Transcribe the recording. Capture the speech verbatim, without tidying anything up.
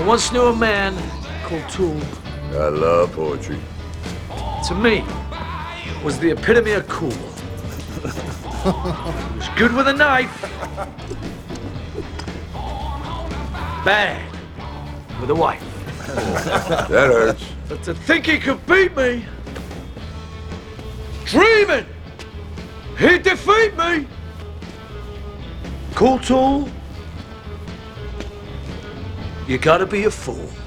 once knew a man called Tool. I love poetry. To me, was the epitome of cool. He was good with a knife. Bad with a wife. That hurts. But to think he could beat me, dreaming he'd defeat me. Cool Tool, you gotta be a fool.